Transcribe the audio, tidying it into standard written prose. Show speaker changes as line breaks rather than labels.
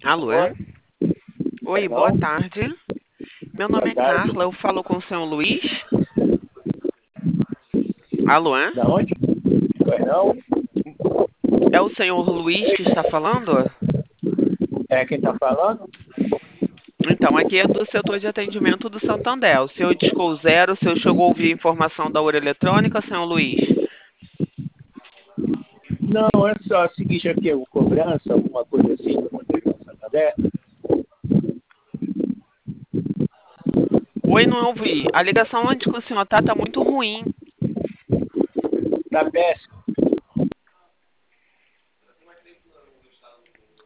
Alô?
Oi,
Oi, boa
perdão,
tarde. Meu
boa
nome é
tarde.
Carla, eu falo com o senhor Luiz. Alô?
Da onde? Perdão,
É o senhor Luiz que está falando?
é quem está falando?
Então, aqui é do setor de atendimento do Santander. O senhor discou zero, o senhor chegou a ouvir a informação da Ouro Eletrônica, senhor Luiz?
Não, é só o seguinte aqui, o cobrança, alguma coisa assim, do Contribuição Santander.
Oi, não ouvi. A ligação onde que o senhor está muito ruim.
Da péssimo.